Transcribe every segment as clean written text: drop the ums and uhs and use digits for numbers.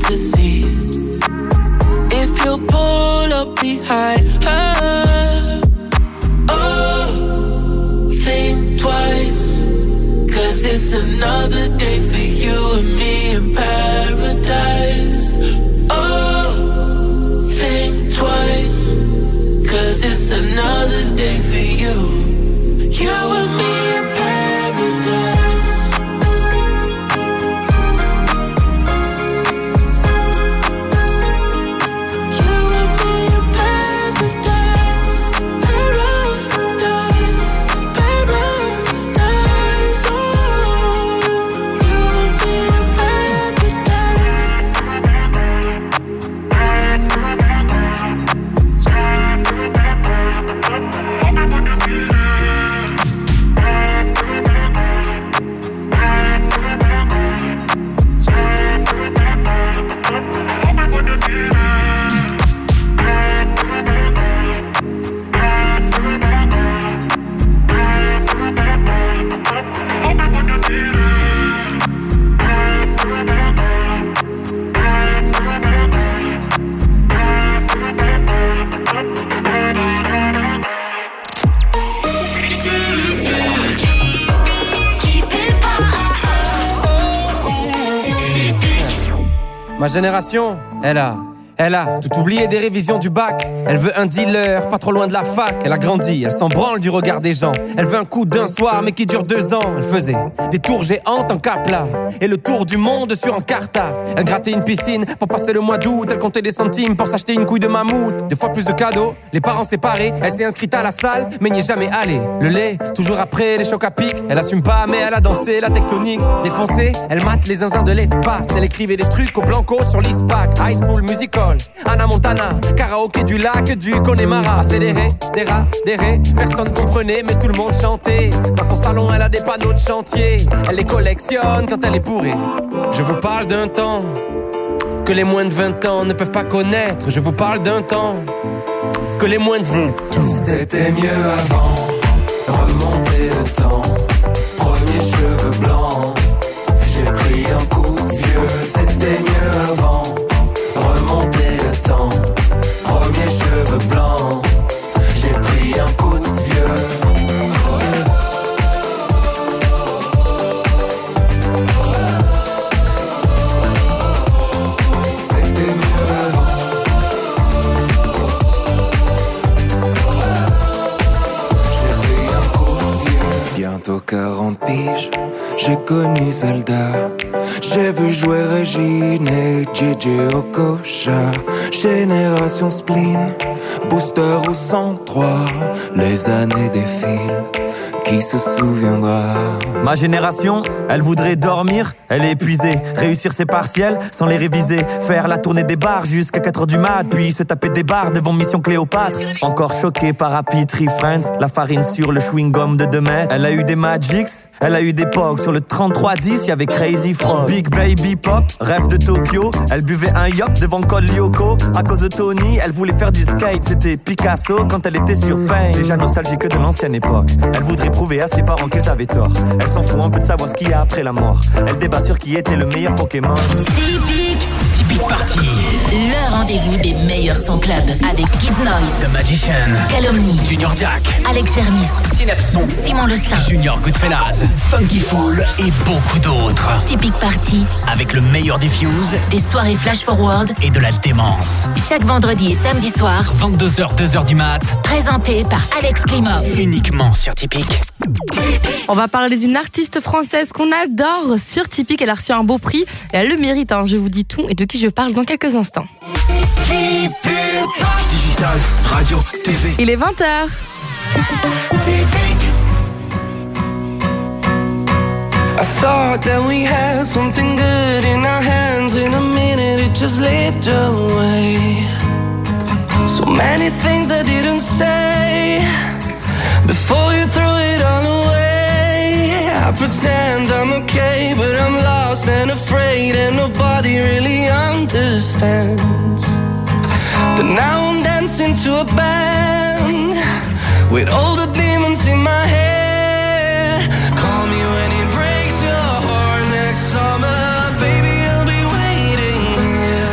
to see if you'll pull up behind her. Oh, think twice, 'cause it's another day for you and me in paradise. Oh, think twice, 'cause it's another day for you, you and me in paradise. Ma génération, elle a tout oublié des révisions du bac. Elle veut un dealer, pas trop loin de la fac. Elle a grandi, elle s'en branle du regard des gens. Elle veut un coup d'un soir, mais qui dure 2 ans. Elle faisait des tours géantes en Capla et le tour du monde sur Encarta. Elle grattait une piscine pour passer le mois d'août. Elle comptait des centimes pour s'acheter une couille de mammouth. 2 fois plus de cadeaux, les parents séparés. Elle s'est inscrite à la salle, mais n'y est jamais allée. Le lait, toujours après les chocs à pic. Elle assume pas, mais elle a dansé la tectonique. Défoncée, elle mate les zinzins de l'espace. Elle écrivait des trucs au blanco sur l'ISPAC. High School Musical, Anna Montana, karaoké du lac du Connemara. Accéléré, des rats, des raies, personne comprenait mais tout le monde chantait. Dans son salon elle a des panneaux de chantier. Elle les collectionne quand elle est bourrée. Je vous parle d'un temps que les moins de 20 ans ne peuvent pas connaître. Je vous parle d'un temps que les moins de 20 ans. C'était mieux avant, remonter le temps. Premier cheveux blancs, j'ai pris un coup de vieux. C'était mieux avant, remonter le temps. Premier cheveux blancs, j'ai pris un coup de vieux. C'était mieux avant. J'ai pris un coup de vieux. Bientôt 40 piges, j'ai connu Zelda. J'ai vu jouer Régine et JJ Okocha. Génération spleen, booster au 103. Les années défilent, qui se souviendra? Ma génération, elle voudrait dormir, elle est épuisée. Réussir ses partiels sans les réviser. Faire la tournée des bars jusqu'à 4h du mat. Puis se taper des bars devant Mission Cléopâtre. Encore choquée par Happy Tree Friends. La farine sur le chewing-gum de 2 mètres. Elle a eu des Magics, elle a eu des Pogs. Sur le 3310, y'avait Crazy Frog. Big Baby Pop, rêve de Tokyo. Elle buvait un yop devant Col Lyoko. À cause de Tony, elle voulait faire du skate. C'était Picasso quand elle était sur Pain. Déjà nostalgique de l'ancienne époque. Elle voudrait prouver à ses parents qu'elles avaient tort. Elle s'en fout un peu de savoir ce qu'il y a après la mort. Elle débat sur qui était le meilleur Pokémon. Typique Party. Le rendez-vous des meilleurs sons club avec Kid Noise, The Magician, Calomnie, Junior Jack, Alex Germis, Synapson, Simon Le Saint, Junior Goodfellas, Funky Fool et beaucoup d'autres. Typique Party, avec le meilleur des Fuse, des soirées flash forward et de la démence. Chaque vendredi et samedi soir, 22h, 2h du mat. Présenté par Alex Klimov. Uniquement sur Typique. On va parler d'une artiste française qu'on adore sur Typique. Elle a reçu un beau prix et elle le mérite. Je vous dis tout et de qui je parle dans quelques instants. Digital, radio, TV. Il est 20h. I thought that we had something good in our hands. In a minute it just slipped away. So many things I didn't say before you threw it all away. I pretend I'm okay, but I'm lost and afraid, and nobody really understands. But now I'm dancing to a band with all the demons in my head. Call me when it breaks your heart next summer, baby, I'll be waiting here.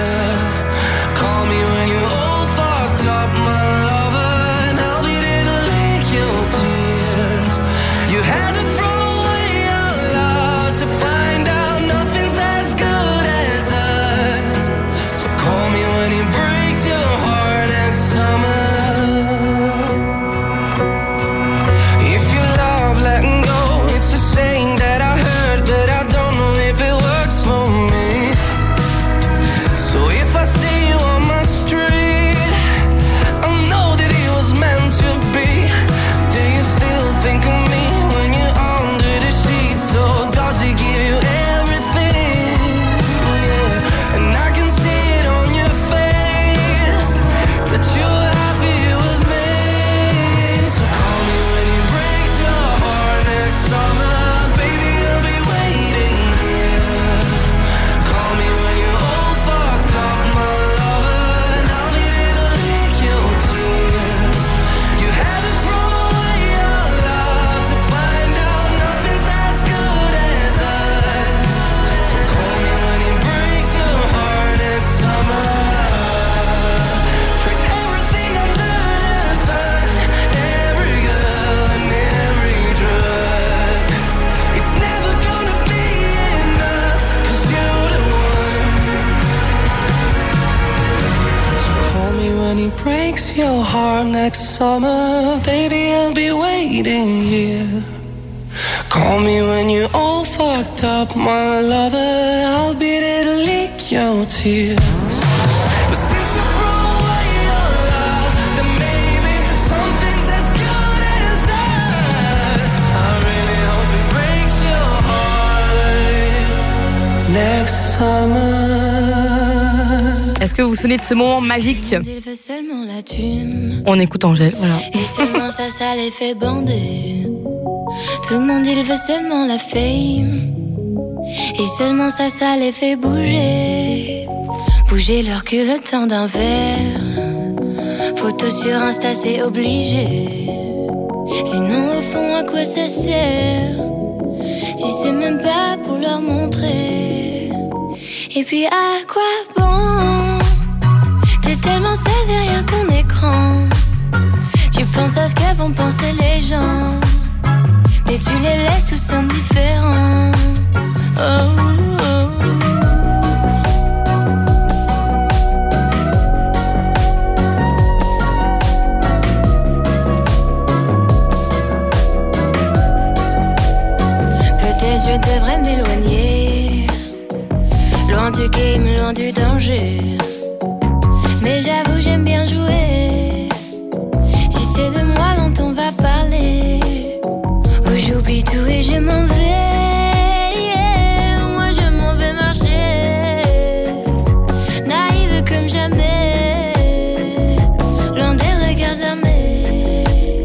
your heart next summer. Baby, I'll be waiting here. Call me when you're all fucked up, my lover. I'll be there to lick your tears. But since you threw away your love, then maybe something's as good as us. I really hope it breaks your heart next summer. Est-ce que vous vous souvenez de ce moment magique? On écoute Angèle, voilà. Et seulement ça les fait bander. Tout le monde il veut seulement la fame. Et seulement ça les fait bouger. Bouger leur cul le temps d'un verre. Photo sur Insta c'est obligé. Sinon au fond à quoi ça sert? Si c'est même pas pour leur montrer. Et puis à quoi bon? T'es tellement seul derrière ton écran. Tu penses à ce que vont penser les gens. Mais tu les laisses tous indifférents. Oh, oh. Peut-être je devrais m'éloigner. Loin du game, loin du danger. Mais j'avoue j'aime bien jouer. Si c'est de moi dont on va parler. J'oublie tout et je m'en vais, yeah. Moi je m'en vais marcher, naïve comme jamais, loin des regards armés.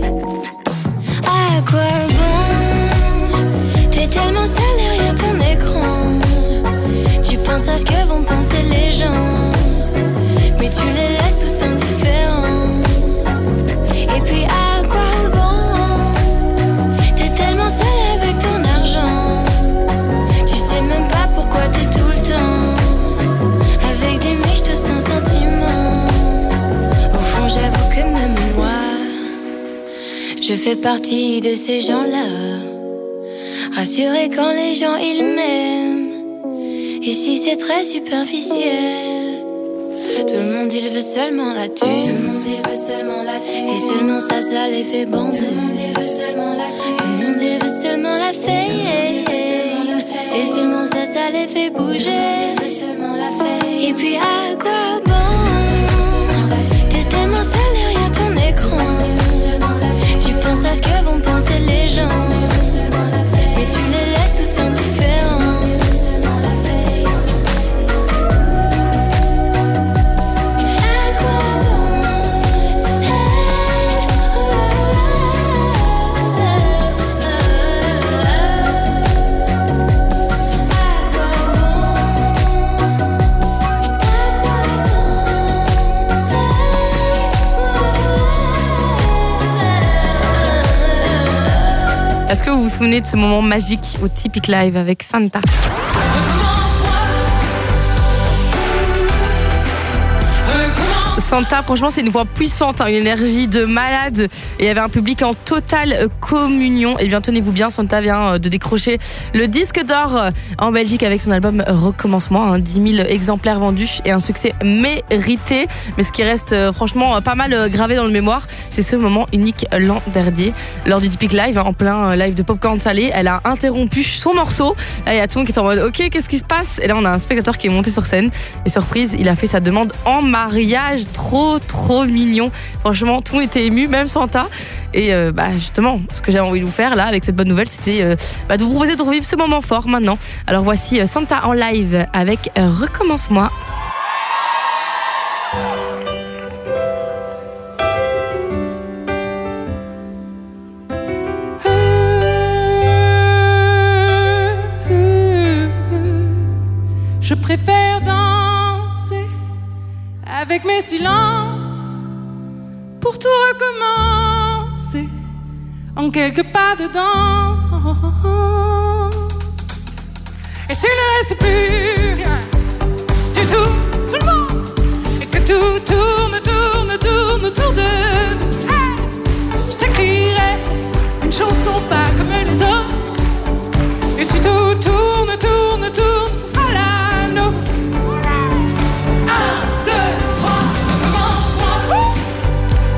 À quoi bon? T'es tellement seul derrière ton écran. Tu penses à ce que vont penser les gens. Mais tu les laisses tous indifférents. Et puis à quoi bon? Seul avec ton argent. Tu sais même pas pourquoi t'es tout le temps avec des miches de sans sentiment. Au fond j'avoue que même moi je fais partie de ces gens-là, rassurés quand les gens ils m'aiment. Et si c'est très superficiel, tout le monde il veut seulement la thune. Tout le monde il veut seulement la thune. Et seulement ça les fait bander. Tout le monde il veut seulement la thune. Tout le monde il veut seulement la fame. Et seulement ça les fait bouger. Et puis à quoi bon? T'es tellement seul derrière ton écran. Tu penses à ce que vont penser les gens. Mais tu les laisses tous indifférents. Est-ce que vous vous souvenez de ce moment magique au Typique Live avec Santa? Santa, franchement, c'est une voix puissante, hein, une énergie de malade. Et il y avait un public en totale communion. Et bien, tenez-vous bien, Santa vient de décrocher le disque d'or en Belgique avec son album Recommencement. Hein, 10 000 exemplaires vendus et un succès mérité. Mais ce qui reste franchement pas mal gravé dans le mémoire, c'est ce moment unique l'an dernier. Lors du Typique Live, hein, en plein live de Popcorn Salé, elle a interrompu son morceau. Là, il y a tout le monde qui est en mode « Ok, qu'est-ce qui se passe ?» Et là, on a un spectateur qui est monté sur scène. Et surprise, il a fait sa demande en mariage. Trop mignon. Franchement, tout le monde était ému, même Santa. Et justement, ce que j'avais envie de vous faire là, avec cette bonne nouvelle, c'était de vous proposer de revivre ce moment fort maintenant. Alors voici Santa en live avec Recommence-moi. Je préfère danser avec mes silences pour tout recommencer en quelques pas de danse. Et s'il ne reste plus rien du tout le monde, et que tout tourne autour de nous, hey, je t'écrirai une chanson pas comme les autres. Et si tout tourne, ce sera la nôtre. 1, 2, 3, recommence-moi.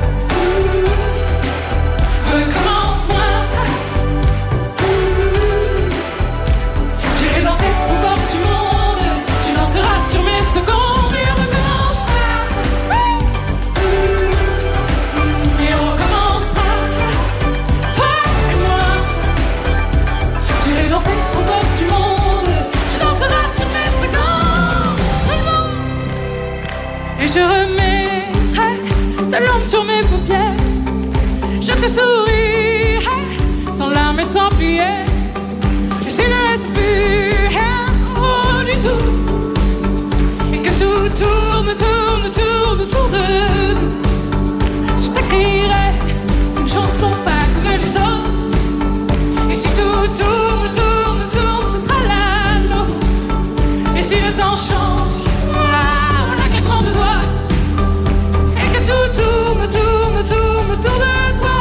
je remettrai de l'ombre sur mes paupières. Je te sourirai sans larmes et sans prière. Et s'il ne reste plus rien du tout, et que tout tourne, tourne, tourne autour de nous, je t'écrirai une chanson pas comme les autres. Et si tout tourne, tourne, tourne, ce sera la nôtre. Et si le temps change, on a claquement de doigts, et que tout tourne, tourne, tourne autour de toi.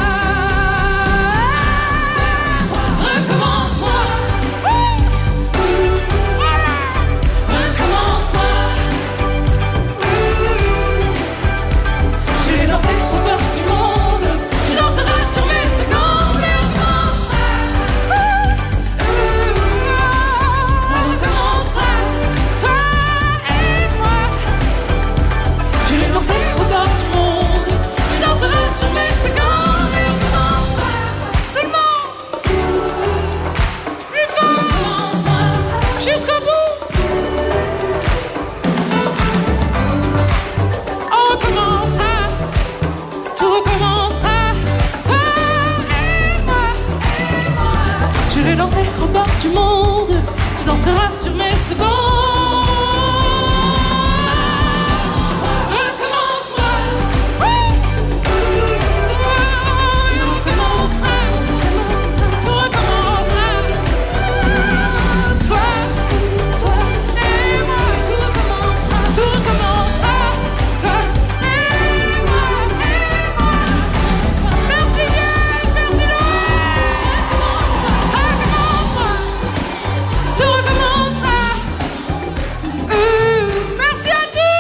Recommence-moi, recommence-moi. J'ai dansé aux portes du monde, tu danseras sur mes secondes et on commencera. On recommencera, toi et moi. J'ai dansé aux portes du monde, tu danseras sur mes secondes et on commencera. Tout le monde, plus fort, jusqu'au bout. On recommencera, tout recommencera, toi et moi. Je vais danser au bord du monde, tu danseras sur mes secondes. Recommence-moi, on recommencera, tout recommencera. Toi et moi, tout recommencera, tout recommencera. Toi et moi, Merci bien, merci Louis. Recommence-moi, tout recommencera. Merci à tous.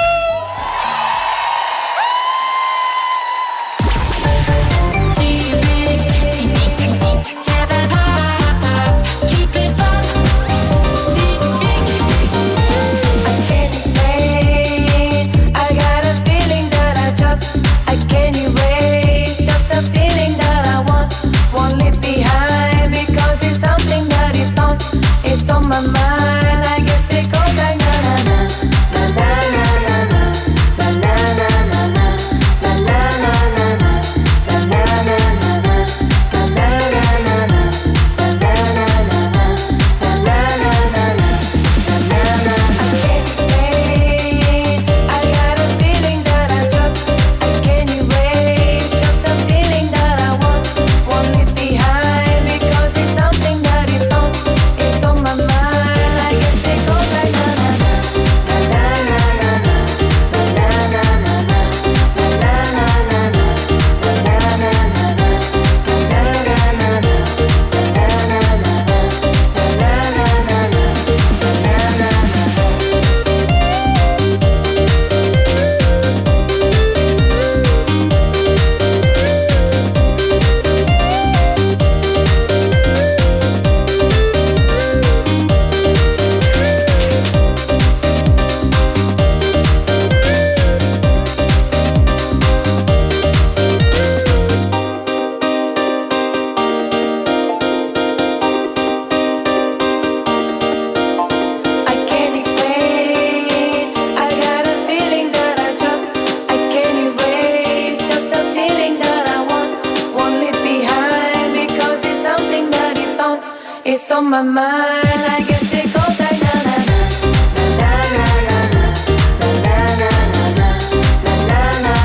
Keep it up, I can't explain. I got a feeling that I can't erase. Just a feeling that I won't leave behind, because it's something that it's on my mind. I guess it goes like na na na na na na na na na na na na na na na It's on my mind. I guess it goes like na na na na na na na na na na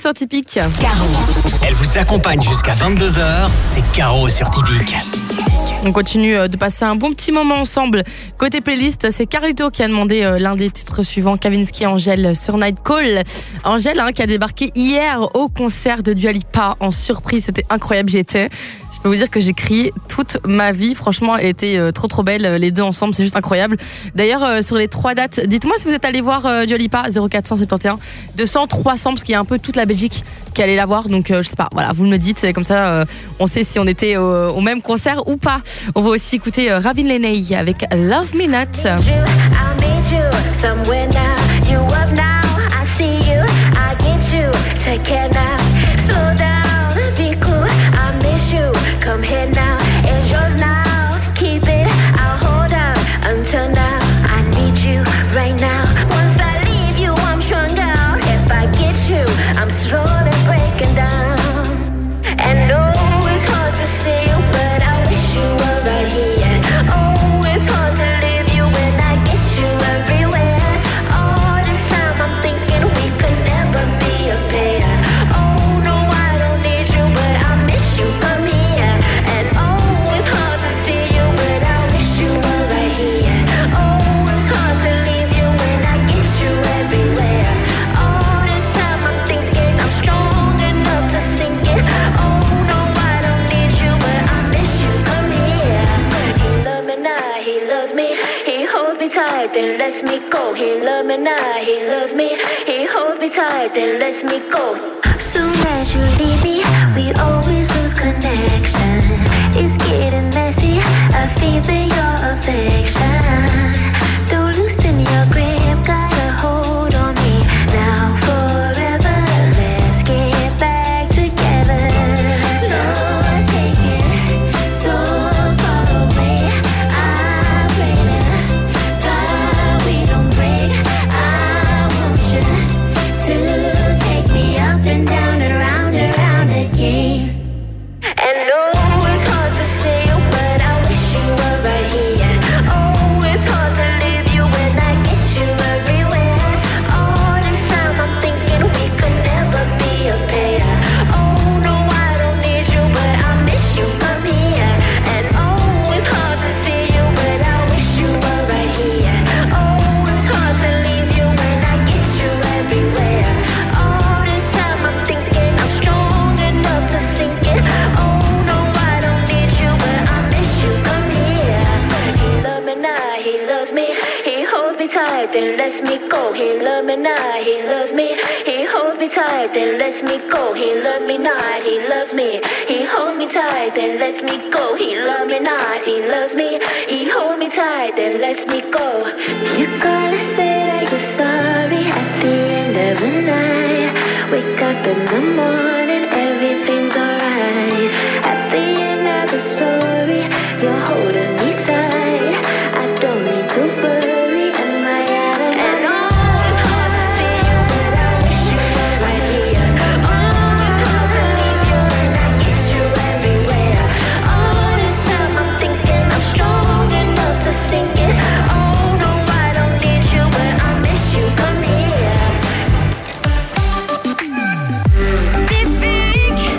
sur Typique. Caro. Elle vous accompagne jusqu'à 22h, c'est Caro sur Typique. On continue de passer un bon petit moment ensemble. Côté playlist, c'est Carlito qui a demandé l'un des titres suivants, Kavinsky Angèle sur Night Call. Angèle qui a débarqué hier au concert de Dua Lipa en surprise, c'était incroyable, j'y étais. Je peux vous dire que j'ai crié toute ma vie. Franchement, elle était trop belle. Les deux ensemble, c'est juste incroyable. D'ailleurs, sur les 3 dates, dites-moi si vous êtes allés voir Dua Lipa, 0471 200 300, parce qu'il y a un peu toute la Belgique qui allait la voir. Donc, je sais pas. Voilà, vous me dites. Comme ça, on sait si on était au même concert ou pas. On va aussi écouter Ravin Leney avec Love Me Not. Come here now, it's yours now. Keep it, I'll hold out until now. I need you right now. Once I leave you, I'm strung out. If I get you, I'm slowly breaking down. And oh, it's hard to see you, but I wish you were right here. Oh, it's hard to leave you when I get you everywhere. All this time I'm thinking we could never be a pair. Oh no, I don't need you, but I miss you. Come here. Tight, then lets me go. He loves me now, he loves me. He holds me tight, then lets me go. Soon as you leave me, we always lose connection. It's getting messy, I feel your affection. Don't loosen your grip, got a hold on me. Now forever, let's get back together. Lord, take it so far away. I pray that we don't break. I want you to take me up and down and round again. And oh, it's hard to say you, but I wish you were right here. Oh, it's hard to leave you when I get you everywhere. All this time I'm thinking we could never be a pair. Oh no, I don't need you, but I miss you. Come here. And oh, it's hard to see you, but I wish you were right here. Oh, it's hard to leave you when I get you everywhere. All this time I'm thinking I'm strong enough to sink it. Oh no, I don't need you, but I miss you. Come here. He loves me now, he loves me. He holds me tight, then lets me go. He loves me now, he loves me. He holds me tight, then lets me go. He loves me not, he loves me. He holds me tight, then lets me go. He loves me not, he loves me. He holds me tight, then lets me go. You gotta say that you're sorry at the end of the night. Wake up in the morning, everything's alright. At the end of the story, you're holding me tight. I don't need to worry, am I out of line? And oh, it's hard to see you, but I wish you were right here. Oh, it's hard to leave you when I get you everywhere. All this time I'm thinking I'm strong enough to sink it. Oh no, I don't need you, but I miss you. Come here. Typique.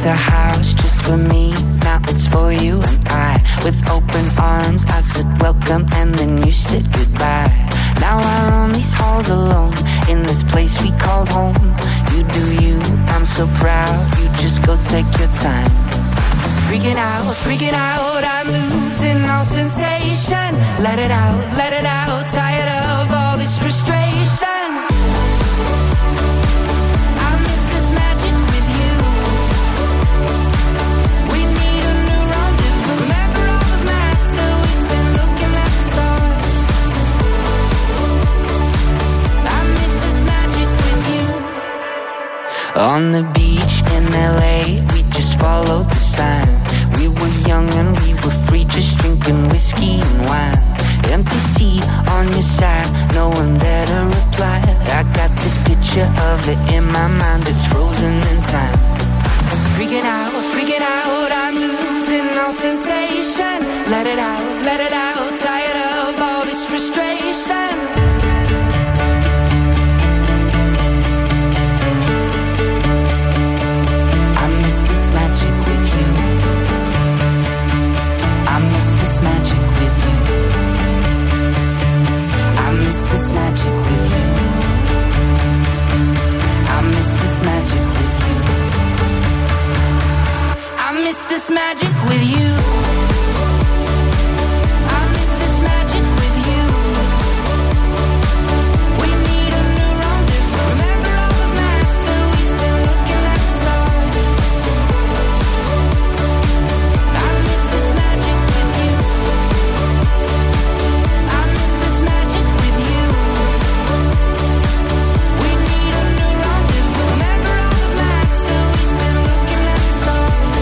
built a house just for me. Now it's for you and I. With open arms, I said welcome and then you said goodbye. Now I roam these halls alone in this place we called home. You do you, I'm so proud. You just go take your time. Freaking out, I'm losing all sensation. Let it out, tired of all this frustration. I miss this magic with you. We need a new rendezvous. Remember all those nights that we spent looking at the stars. I miss this magic with you. On the beach in LA, we just followed the sign. We were young and we were free, just drinking whiskey and wine. Empty seat on your side, no one there to reply. I got this picture of it in my mind, it's frozen in time. Freaking out, I'm losing all sensation. Let it out, tired of all this frustration. I miss this magic with you. I miss this magic with you. I miss this magic with you. I miss this magic with you. I miss this magic with you. I miss this magic with you. We need a new rendezvous. Remember all those nights that we spent looking at the stars. I miss this magic with you. I miss this magic with you. We need a new rendezvous. Remember all those nights that we spent looking at the stars.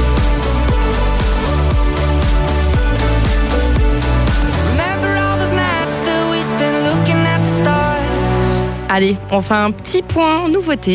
Remember all those nights that we spent looking at the stars. Allez, on fait un petit point nouveauté.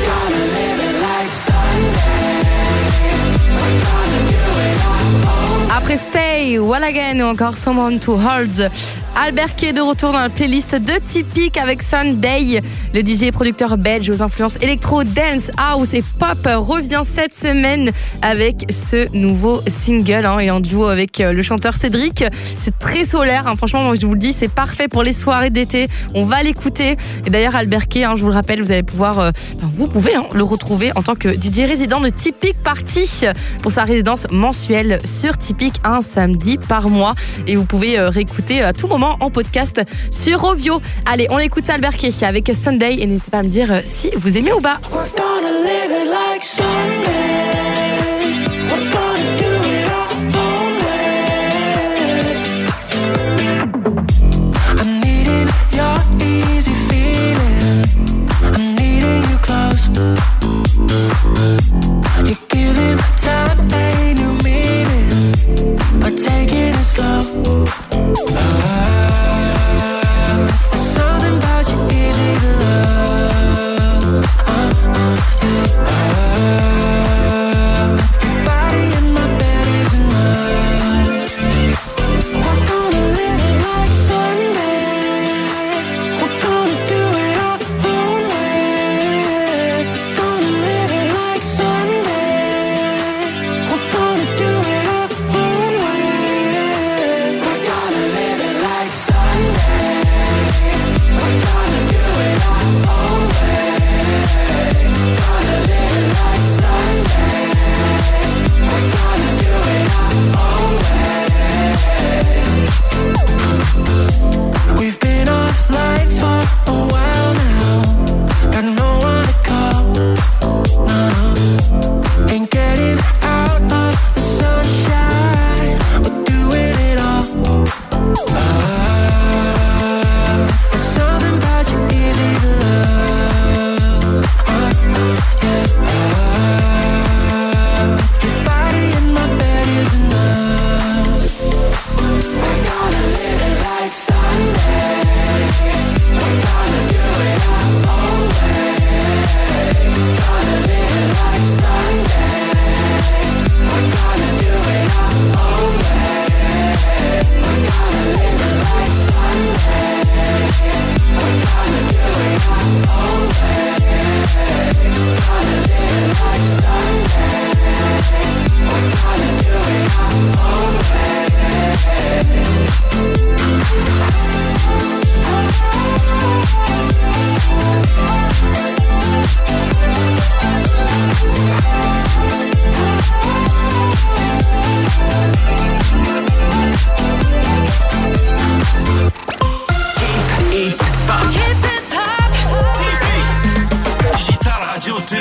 Après Stay, Wall Again ou encore Someone to Hold, Albert Kay est de retour dans la playlist de Typique avec Sunday. Le DJ et producteur belge aux influences électro, dance, house et pop revient cette semaine avec ce nouveau single et en duo avec le chanteur Cédric. C'est très solaire, franchement, moi, je vous le dis, c'est parfait pour les soirées d'été. On va l'écouter. Et d'ailleurs, Albert Kay, je vous le rappelle, vous allez pouvoir, vous pouvez le retrouver en tant que DJ résident de Typique Party pour sa résidence mensuelle sur Typique, un samedi par mois. Et vous pouvez réécouter à tout moment en podcast sur Rovio. Allez, on écoute Albert Kay avec Sunday et n'hésitez pas à me dire si vous aimez ou pas. Something about you easy to love. Party. Digital Radio TV.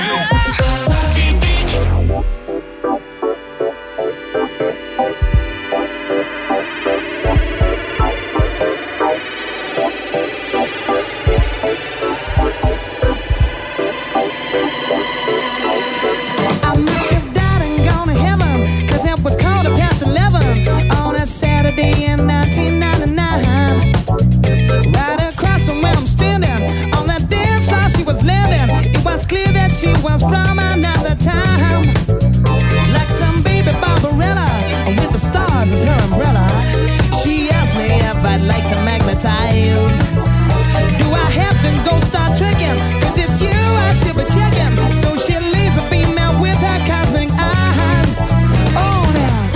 She was from another time, like some baby Barbarella with the stars as her umbrella. She asked me if I'd like to magnetize. Do I have to go start tricking? Cause it's you I should be checking. So she leaves a female with her cosmic eyes. Oh now,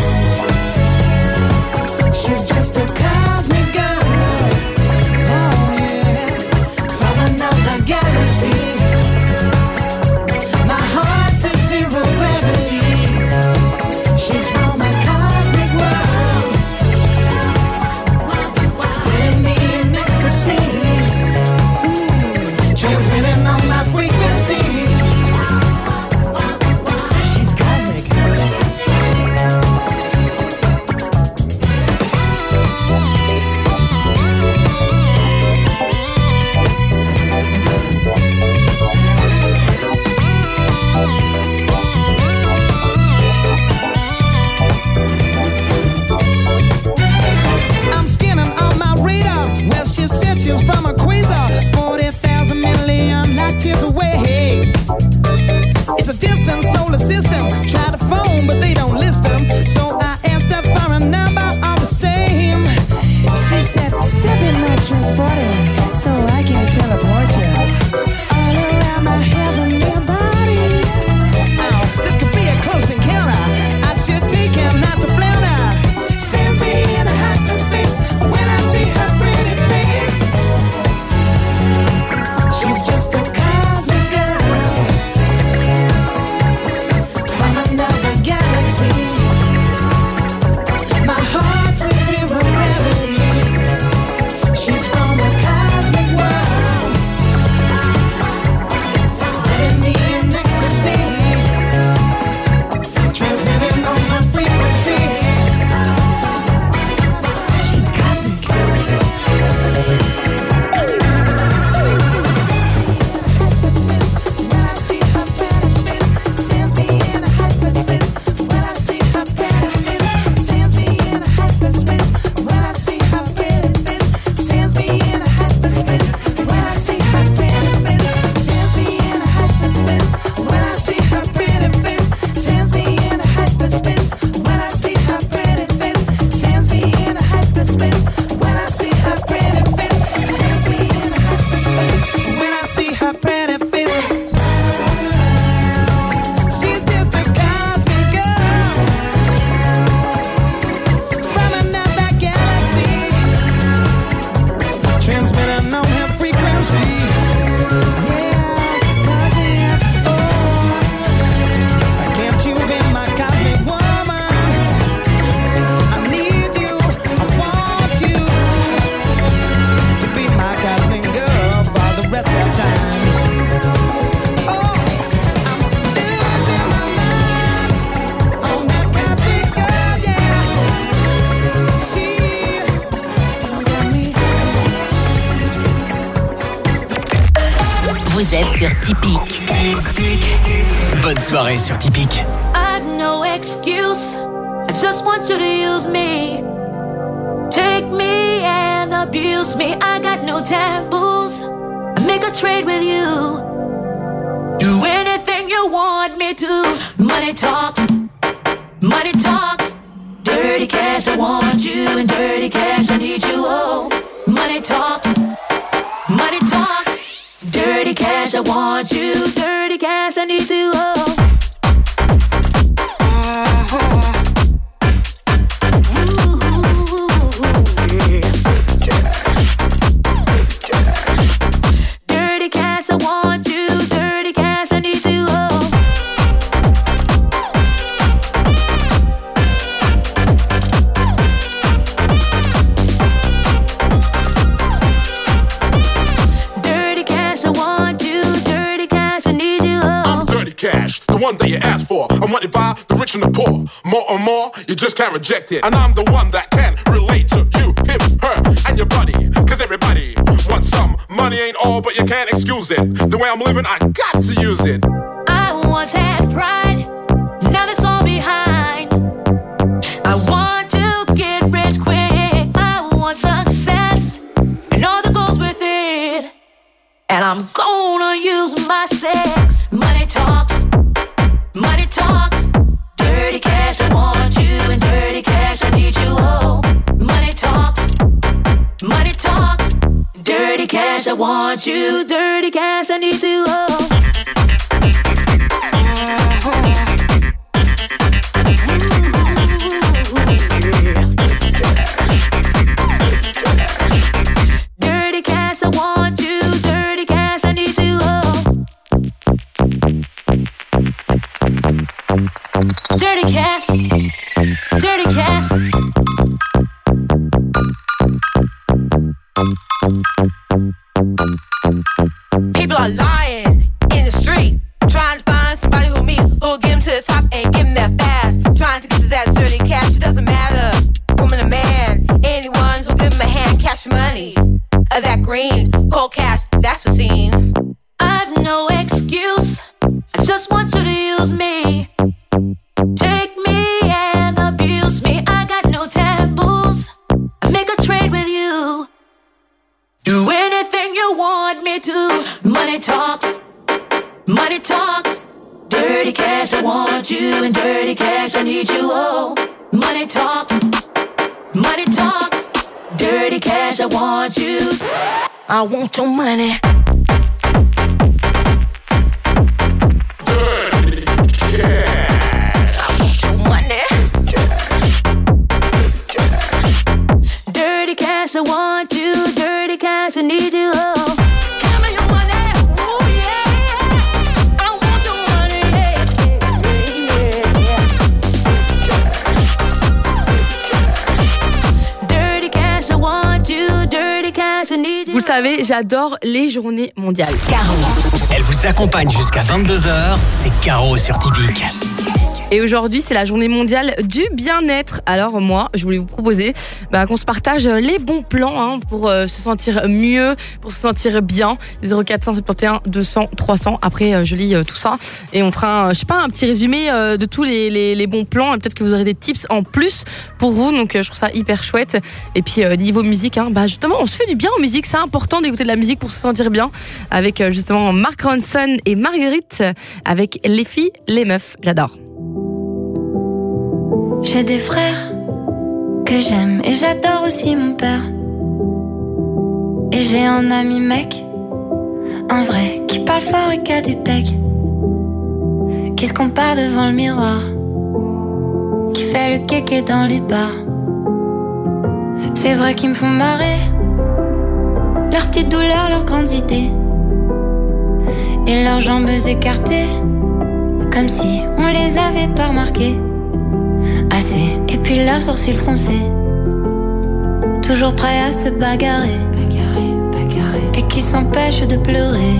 she's just a cosmic girl. Oh yeah, from another galaxy. From a quasar, 40,000 million light years away. It's a distant solar system. Try to phone, but they don't list them. So I asked her for a number all the same. She said, step in my transporter so I can teleport you all around my heavenly body. Oh, this could be a close encounter. I should take him not to flounder. Sends me in a hyperspace when I see her pretty face. She's just a cosmic girl from another galaxy. My heart's in zero gravity. She's from a cosmic world, letting me in ecstasy, transmitting on my frequency. She's cosmic. Vous êtes sur Typique. Bonne soirée sur Typique. I've no excuse. I just want you to use me. Take me and abuse me. I got no taboos. I make a trade with you. Do anything you want me to. Money talks. Money talks. Dirty cash, I want you. And dirty cash, I need you. Oh, money talks. Money talks. Dirty cash, I want you. Dirty cash, I need you. Oh. Dirty cash, I want you. Dirty cash, I need you. Oh. one that you ask for. I'm wanted by the rich and the poor. More and more, you just can't reject it. And I'm the one that can relate to you, him, her, and your buddy. Cause everybody wants some. Money ain't all, but you can't excuse it. The way I'm living, I got to use it. I once had pride, now that's all behind. I want to get rich quick. I want success and all that goes with it. And I'm gonna use my sex. Money talks, money talks. Dirty cash, I want you, and dirty cash, I need you. Oh, money talks, money talks. Dirty cash, I want you, dirty cash, I need you. Oh. Dirty cash, I want you, dirty cash, I need you. Oh. Dirty cash, dirty cash. People are lying in the street, trying to find somebody who'll get them to the top and give them that fast. Trying to get to that dirty cash, it doesn't matter, woman or man. Anyone who'll give them a hand, cash money, or that green, cold cash, that's the scene. I've no excuse, I just want you to use me. Take me and abuse me, I got no taboos. I make a trade with you. Do anything you want me to. Money talks, money talks. Dirty cash, I want you, and dirty cash, I need you. Oh, money talks, money talks. Dirty cash, I want you. I want your money. Dirty cash. I want your money. Dirty cash, I want you. Dirty cash, I need you. Oh, give me your money. Ooh, yeah. I want your money. Yeah. Dirty cash, I want you. Dirty cash, I need you. Vous le savez, j'adore les journées mondiales. Caro. Elle vous accompagne jusqu'à 22h, c'est Caro sur Typique. Et aujourd'hui, c'est la journée mondiale du bien-être. Alors moi, je voulais vous proposer qu'on se partage les bons plans pour se sentir mieux, pour se sentir bien. 0471 200 300. Après, je lis tout ça et on fera, un petit résumé de tous les bons plans. Et peut-être que vous aurez des tips en plus pour vous. Donc, je trouve ça hyper chouette. Et puis, niveau musique, justement, on se fait du bien en musique. C'est important d'écouter de la musique pour se sentir bien. Avec justement Mark Ronson et Marguerite avec Les filles, les meufs. J'adore. J'ai des frères que j'aime et j'adore aussi mon père. Et j'ai un ami mec, un vrai, qui parle fort et qui a des pecs, qui se compare devant le miroir, qui fait le kéké dans les bars. C'est vrai qu'ils me font marrer, leurs petites douleurs, leurs grandes idées, et leurs jambes écartées, comme si on les avait pas remarquées. Assez, et puis leurs sourcils froncés, toujours prêts à se bagarrer, et qui s'empêchent de pleurer.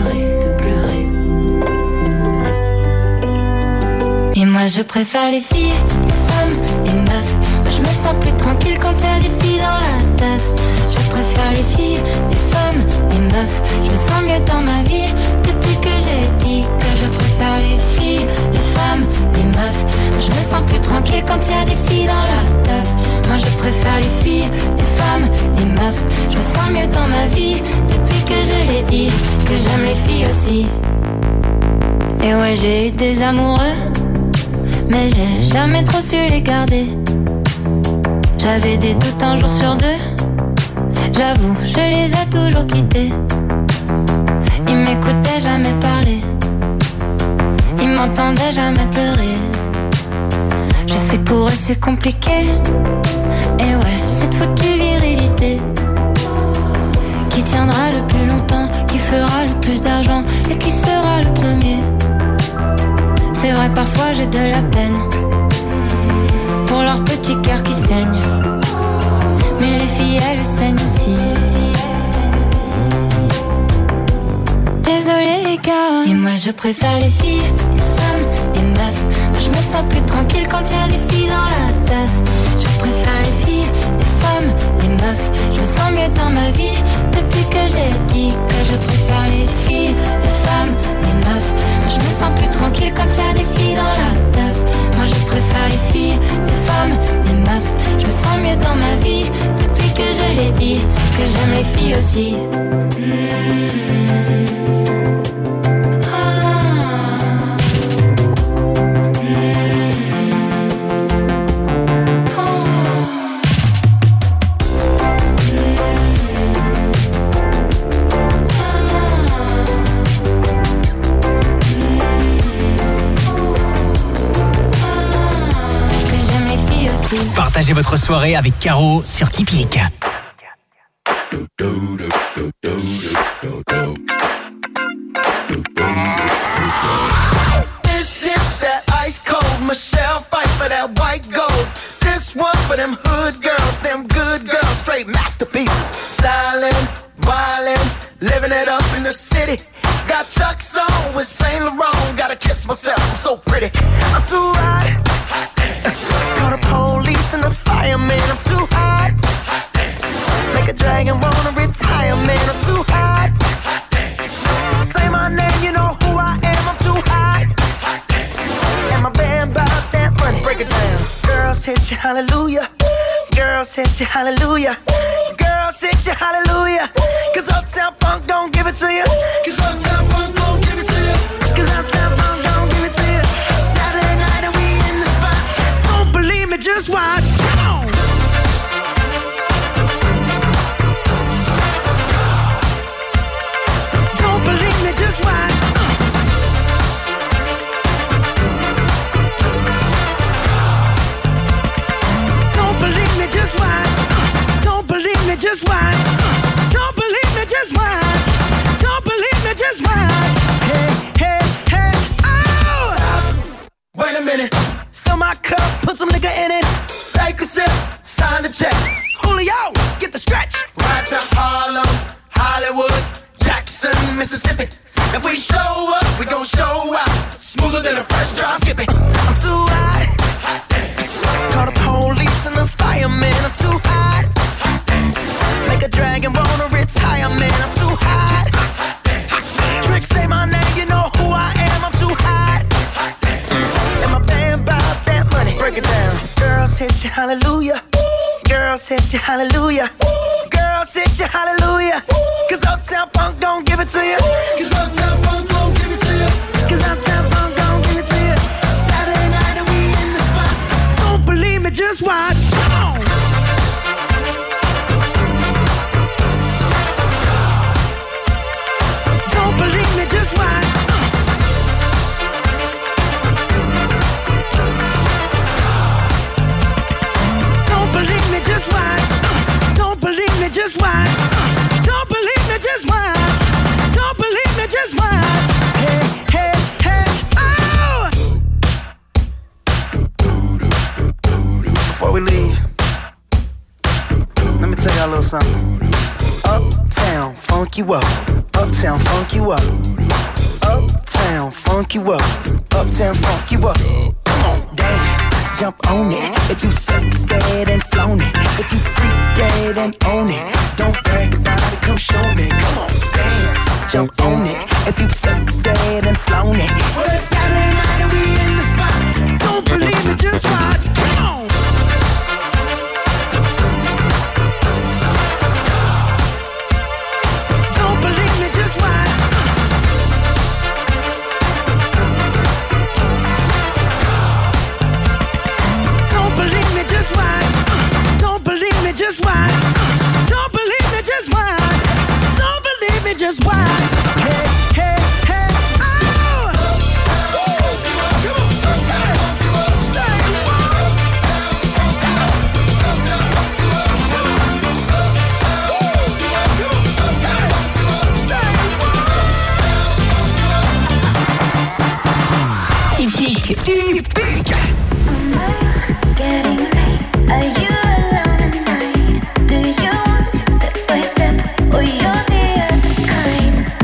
Et moi je préfère les filles, les femmes, les meufs. Moi je me sens plus tranquille quand y'a des filles dans la teuf. Je préfère les filles, les femmes, les meufs. Je me sens mieux dans ma vie depuis que j'ai dit que je préfère les filles, les femmes, les meufs. Moi je me sens plus tranquille quand y'a des filles dans la teuf. Moi je préfère les filles, les femmes, les meufs. Je me sens mieux dans ma vie depuis que je l'ai dit que j'aime les filles aussi. Et ouais, j'ai eu des amoureux, mais j'ai jamais trop su les garder. J'avais des doutes un jour sur deux, j'avoue, je les ai toujours quittés. Ils m'écoutaient jamais parler, ils m'entendaient jamais pleurer. Je sais que pour eux c'est compliqué, et ouais, cette foutue virilité qui tiendra le plus longtemps, qui fera le plus d'argent et qui sera le premier. C'est vrai, parfois j'ai de la peine pour leur petit cœur qui saigne, mais les filles elles saignent aussi. Désolée les gars, et moi je préfère les filles, les femmes, je me sens plus tranquille quand y'a des filles dans la teuf. Je préfère les filles, les femmes, les meufs. Je me sens mieux dans ma vie depuis que j'ai dit que je préfère les filles, les femmes, les meufs. Moi je me sens plus tranquille quand y'a des filles dans la teuf. Moi je préfère les filles, les femmes, les meufs. Je me sens mieux dans ma vie depuis que je l'ai dit que j'aime les filles aussi. Partagez votre soirée avec Caro sur Tipeee. This is that ice cold Michelle fight for that white gold. This one for them hood girls, them good girls, straight masterpieces. Stylin', wildin', living it up in the city. Got Chuck's on with Saint Laurent. Gotta kiss myself, I'm so pretty. I'm too hot. Call the police and the fireman. I'm too hot. Make a dragon wanna retire, man. I'm too hot. Say my name, you know who I am. I'm too hot. And my band bought that money. Break it down. Girls hit you, hallelujah. Girls hit you, hallelujah. Girls hit you, hallelujah. Cause Uptown Funk don't give it to you. Cause Uptown Funk don't give it to you. Cause Uptown Funk don't give it to you. Saturday night and we in the spot. Don't believe me, just watch. Come on. Don't believe me, just watch. Don't believe me, just watch. Don't believe me, just watch. Don't believe me, just watch. Don't believe me, just watch. Hey, hey, hey, oh! Stop. Wait a minute. Fill my cup, put some nigga in it. Take a sip, sign the check. Julio, get the stretch. Right to Harlem, Hollywood, Jackson, Mississippi. If we show up, we gon' show out. Smoother than a fresh drop. Skip it. I'm too hot. Call the police and the fireman. I'm too hot. Make a dragon wanna retire, man. I'm too hot. Trick, say my name, you know who I am. I'm too hot. And my band bought that money. Break it down. Girls hit you, hallelujah. Girls hit you, hallelujah. Girls hit you, hallelujah. Cause Uptown Funk don't give it to you. Cause Uptown Funk don't give it to you. Cause Uptown Funk don't give it to you. Saturday night and we in the spot. Don't believe me, just watch. Come on. Don't believe me, just watch. Don't believe me, just watch. Don't believe me, just watch. Don't believe me, just watch. Don't believe me, just watch. Hey, hey, hey, oh! Before we leave, let me tell y'all a little something. Uptown, funk you up. Uptown, funk you up. Uptown, funk you up. Uptown, funk you up. Come on, dance, jump on it. If you sexed and flown it. If you freak dead and own it. Don't brag about it, come show me. Come on, dance, jump on it. If you sexed and flown it. Well, it's Saturday night and we in the spot. Don't believe it, just watch. Come on. Don't believe me, just watch. Don't believe me, just watch. Don't believe me, just watch. Don't believe me, just watch. Don't believe me, just watch. Hey, hey, hey, oh! Tipeee. Getting late. Are you alone at night? Do you want it step by step, or you're the other kind?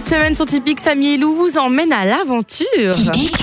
Cette semaine sur Typique, Samy et Lou vous emmène à l'aventure. Typique.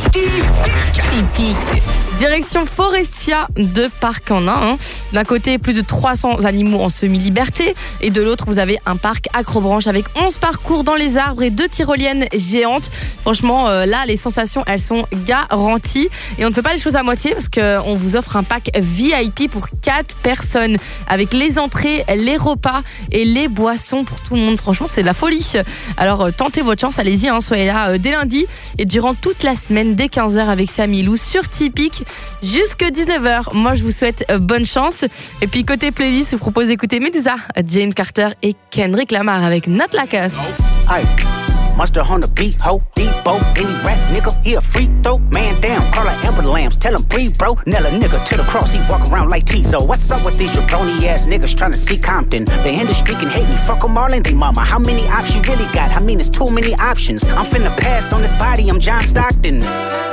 Direction Forestia de Parc-en-Ain. D'un côté, plus de 300 animaux en semi-liberté. Et de l'autre, vous avez un parc accrobranche avec 11 parcours dans les arbres et 2 tyroliennes géantes. Franchement, là, les sensations, elles sont garanties. Et on ne fait pas les choses à moitié parce qu'on vous offre un pack VIP pour 4 personnes. Avec les entrées, les repas et les boissons pour tout le monde. Franchement, c'est de la folie. Alors, tentez votre chance, allez-y. Soyez là dès lundi et durant toute la semaine, dès 15h avec Samy Lou sur Typique. Jusque 19h, moi je vous souhaite bonne chance. Et puis côté playlist, je vous propose d'écouter Medusa, James Carter et Kendrick Lamar avec Not Like Us. Aye. Monster on the beat, ho, Debo, any rap nigga, he a free throw. Man down, call her Amber Lambs, tell him breathe, bro. Nella nigga to the cross, he walk around like Tizo. What's up with these jabroni ass niggas trying to see Compton? The industry can hate me, fuck them all and they mama. How many options you really got? I mean, it's too many options. I'm finna pass on this body, I'm John Stockton.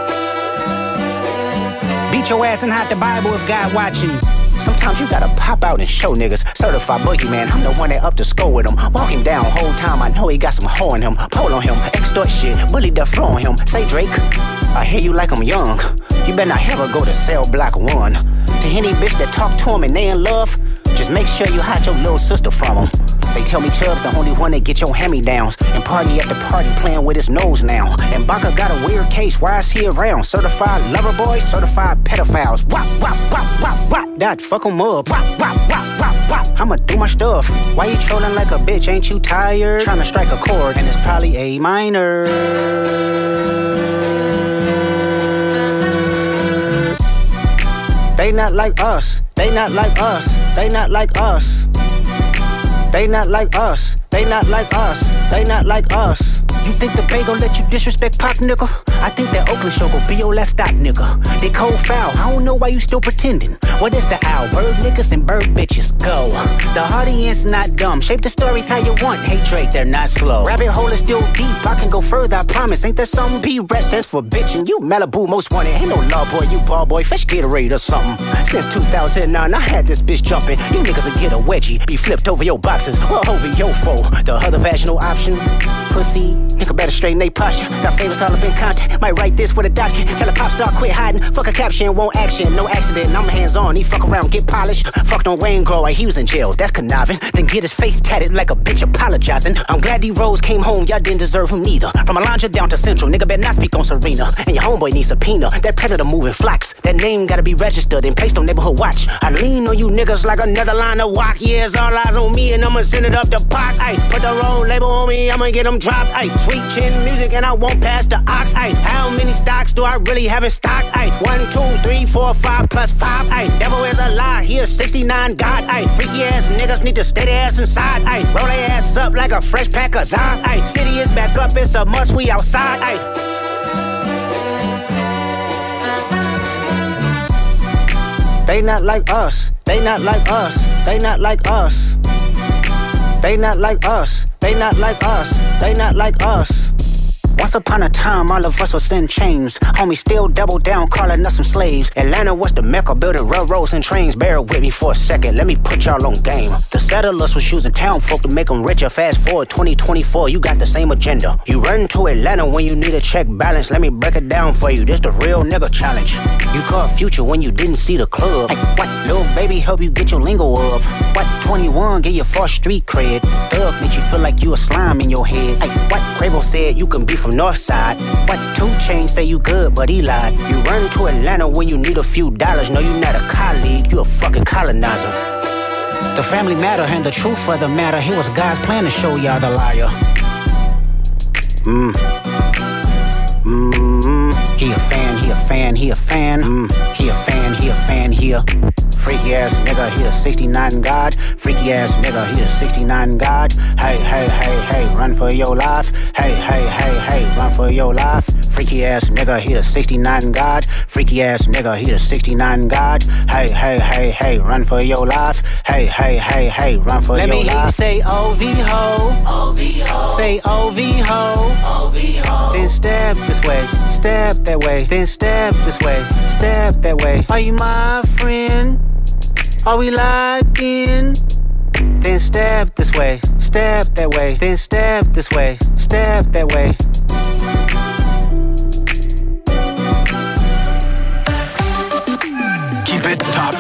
Beat your ass and hide the Bible if God watching. Sometimes you gotta pop out and show niggas. Certified boogeyman, I'm the one that up to score with him. Walk him down whole time, I know he got some hoe in him. Pole on him, extort shit, bully the flow on him. Say Drake, I hear you like I'm young. You better not ever go to cell block 1. To any bitch that talk to him and they in love, just make sure you hide your little sister from him. They tell me Chubb's the only one that get your hand-me-downs. And party at the party playing with his nose now. And Baka got a weird case, why is he around? Certified lover boys, certified pedophiles. Wop, wop, wop, wop, wop. That fuck him up. Wop, wop, wop, wop, wop. I'ma do my stuff. Why you trolling like a bitch, ain't you tired? Trying to strike a chord and it's probably A minor. They not like us. They not like us. They not like us. They not like us, they not like us, they not like us. You think the Bay gon' let you disrespect Pop, nigga? I think that Oakland show gon' be your last stop, nigga. They cold foul, I don't know why you still pretending. What is the owl? Bird niggas and bird bitches, go. The audience not dumb, shape the stories how you want. Hey Drake, they're not slow. Rabbit hole is still deep, I can go further, I promise. Ain't there something? B-Rat stands for bitch and you Malibu most wanted. Ain't no law boy, you ball boy, fish Gatorade or something. Since 2009, I had this bitch jumping. You niggas will get a wedgie, be flipped over your boxes or over your foe. The other vaginal option, pussy. Nigga better straighten they posture. Got favors all up in contact. Might write this with a doctor. Tell a pop star quit hiding. Fuck a caption, won't action. No accident, I'm hands on. He fuck around, get polished. Fucked on Wayne Grow, he was in jail. That's conniving. Then get his face tatted like a bitch apologizing. I'm glad D-Rose came home, y'all didn't deserve him neither. From Alondra down to Central, nigga better not speak on Serena. And your homeboy needs subpoena. That predator moving flocks. That name gotta be registered and placed on neighborhood watch. I lean on you niggas like another line of walk. Yeah, it's all eyes on me and I'ma send it up the pot. Ay, put the roll label on me, I'ma get them dropped. Ay, sweet chin music and I won't pass the ox. Ay, how many stocks do I really have in stock? Ay, 1, 2, 3, 4, 5 plus 5. Ay, devil is a lie, he is 69 God. Ay, freaky ass niggas need to stay their ass inside. Ay, roll their ass up like a fresh pack of Zod. Ay, city is back up, it's a must, we outside. Ay. They not like us, they not like us, they not like us. They not like us, they not like us, they not like us. Once upon a time, all of us was in chains. Homie still double down, calling us some slaves. Atlanta was the mecca, building railroads and trains. Bear with me for a second, let me put y'all on game. The settlers was using town folk to make them richer. Fast forward 2024, you got the same agenda. You run to Atlanta when you need a check balance. Let me break it down for you, this the real nigga challenge. You caught Future when you didn't see the club. Hey, what, little baby, help you get your lingo up. What, 21, get your first street cred. Thug made you feel like you a slime in your head. Hey, what, Quavo said you can be from Northside. What, 2 Chainz say you good, but he lied. You run to Atlanta when you need a few dollars. No, you not a colleague, you a fucking colonizer. The family matter and the truth of the matter. It was God's plan to show y'all the liar. He a fan, he a fan, he a fan. He a fan, he a fan, he a freaky ass nigga, he a 69 God. Freaky ass nigga, he a 69 God. Hey, hey, hey, hey, run for your life. Hey, hey, hey, hey, run for your life. Freaky ass nigga, he a 69 God. Freaky ass nigga, he a 69 God. Hey, hey, hey, hey, run for your life. Hey, hey, hey, hey, run for your life. Let me hear you say O-V-Ho. O-V-Ho. Say O-V-Ho. O-V-Ho. Then step this way, step that way. Then step this way, step that way. Are you my friend? Are we locked in? then step this way, step that way, then step this way, step that way. Keep it top.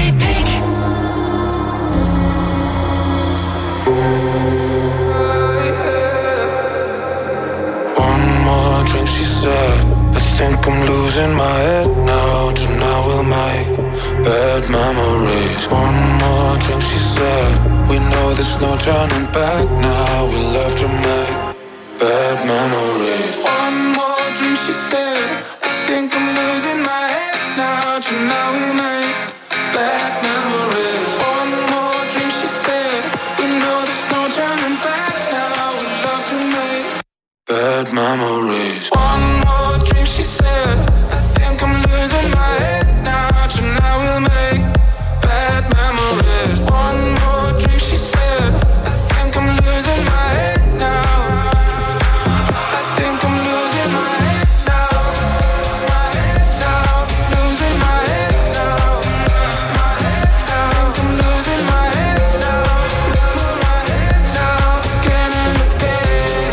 One more drink, she said. I think I'm losing my head now. Tonight we'll make bad memories. One more drink, she said. We know there's no turning back now. We love to make bad memories. One more drink, she said. I think I'm losing my head now. Tonight we'll make bad memories. One more drink, she said. We know there's no turning back now. We love to make bad memories. One more drink, she said. I think I'm losing my head now. Tonight we'll make bad memories. One more drink, she said. I think I'm losing my head now. I think I'm losing my head now. My head now. Losing my head now. My head now. I think I'm losing my head now. My head now. Again and again.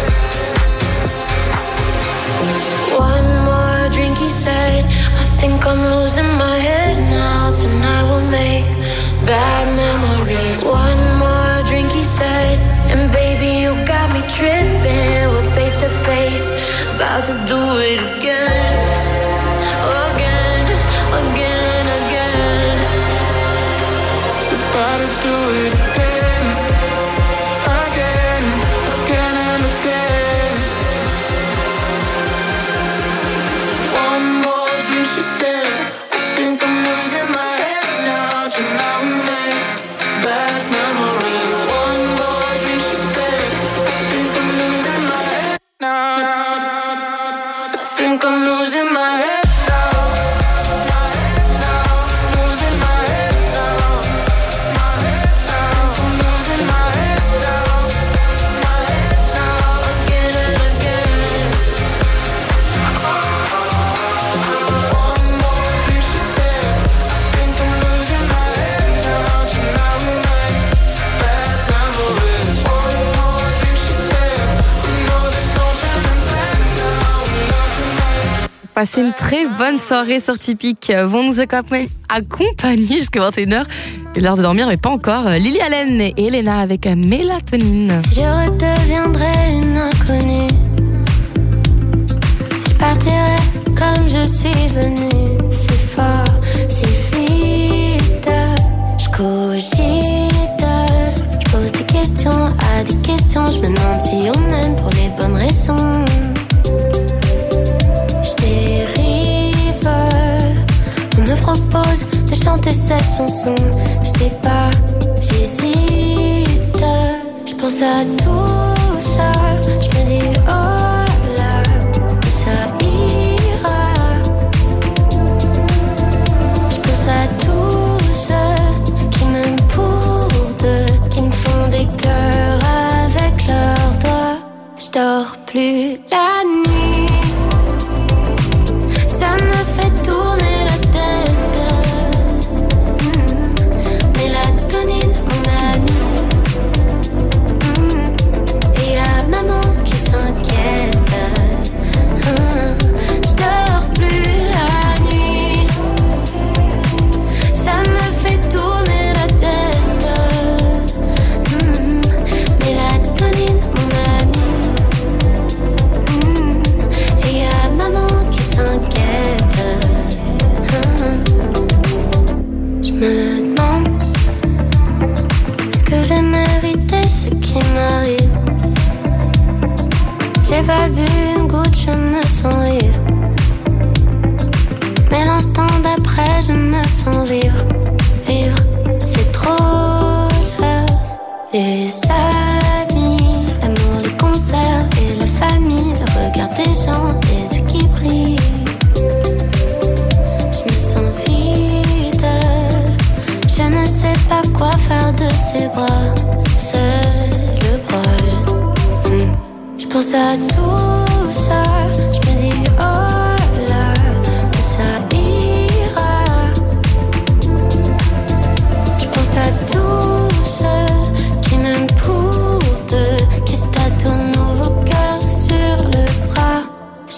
One more drink, he said. I think I'm losing my head now. Tonight we'll make bad memories. One more drink, he said. And baby, you got me tripping. We're face to face, about to do it again. Again, again, again. We're about to do it again. Again, again and again. One more drink, she said. I think I'm losing my head now. Tonight we make bad memories. One more drink, she said. I think I'm losing my head now. I think I'm losing my head now. My head now. Losing my head now. My head now. I'm losing my head now. My head now. Again and again. One more drink, she said. I think I'm losing my head now. Tonight we make bad memories. One more drink, she said. We know there's no turning back now. We love to make. Passez une très bonne soirée sur Typique. Vont nous accompagner jusqu'à 21h. C'est l'heure de dormir, mais pas encore. Lily Allen et Elena avec Mélatonine. Si je redeviendrais une inconnue, si je partirais comme je suis venue, c'est fort, c'est vite. Je cogite, je pose des questions à des questions. Je me demande si on m'aime pour les bonnes raisons. Je dérive, on me propose de chanter cette chanson. Je sais pas, j'hésite. Je pense à tout ça. Je me dis oh là, où ça ira. Je pense à tous ceux qui m'aiment pour deux, qui me font des cœurs avec leurs doigts. Je dors plus la nuit. Ça me fait tourner la tête. Mélatonine, mon ami. Et y'a maman qui s'inquiète. Je dors plus la nuit. Ça me fait tourner la tête. Mélatonine, mon ami. Et y'a maman qui s'inquiète. Je me demande, est-ce que j'ai mérité ce qui m'arrive? J'ai pas bu une goutte, je me sens vivre. Mais l'instant d'après, je me sens vivre. Vivre, c'est trop là. Les amis, l'amour, les concerts et la famille, le regard des gens, les yeux qui brillent. Je me sens vide. Je ne sais pas quoi faire de ces bras. C'est le bol. Je pense à tout ça. Je me dis oh là, où ça ira. Je pense à tout ça.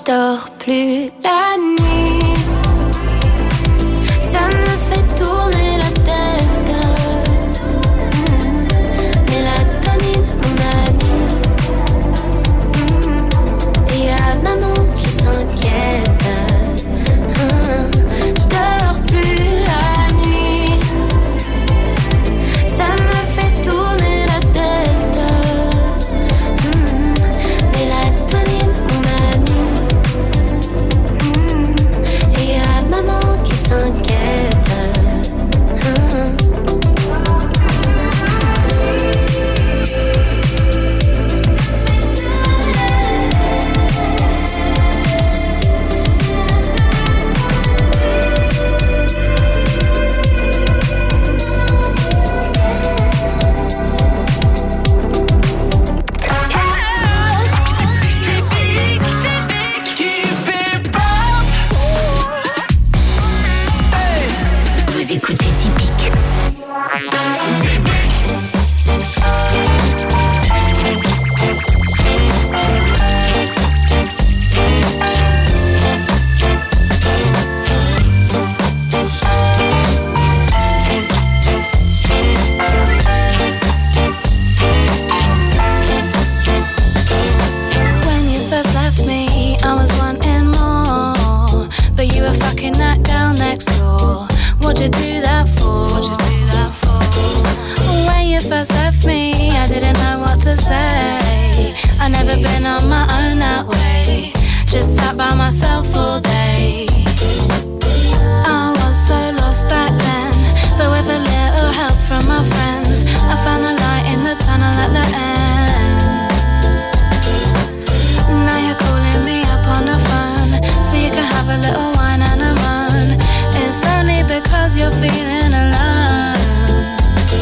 dors plus la nuit.